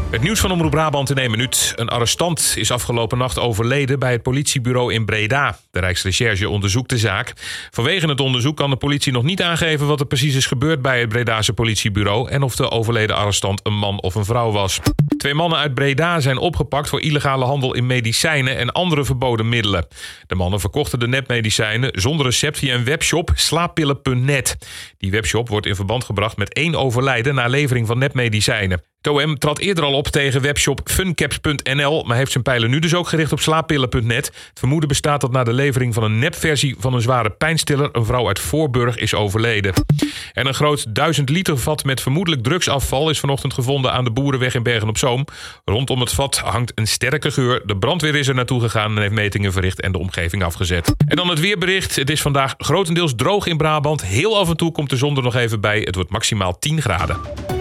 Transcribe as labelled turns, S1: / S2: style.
S1: Het nieuws van Omroep Brabant in 1 minuut. Een arrestant is afgelopen nacht overleden bij het politiebureau in Breda. De Rijksrecherche onderzoekt de zaak. Vanwege het onderzoek kan de politie nog niet aangeven wat er precies is gebeurd bij het Bredase politiebureau en of de overleden arrestant een man of een vrouw was. 2 mannen uit Breda zijn opgepakt voor illegale handel in medicijnen en andere verboden middelen. De mannen verkochten de nepmedicijnen zonder recept via een webshop, slaappillen.net. Die webshop wordt in verband gebracht met 1 overlijden na levering van nepmedicijnen. Het OM trad eerder al op tegen webshop funcaps.nl, maar heeft zijn pijlen nu dus ook gericht op slaappillen.net. Het vermoeden bestaat dat na de levering van een nepversie van een zware pijnstiller een vrouw uit Voorburg is overleden. En een groot 1000 liter vat met vermoedelijk drugsafval is vanochtend gevonden aan de Boerenweg in Bergen-op-Zoom. Rondom het vat hangt een sterke geur. De brandweer is er naartoe gegaan en heeft metingen verricht en de omgeving afgezet. En dan het weerbericht. Het is vandaag grotendeels droog in Brabant. Heel af en toe komt de zon er nog even bij. Het wordt maximaal 10 graden.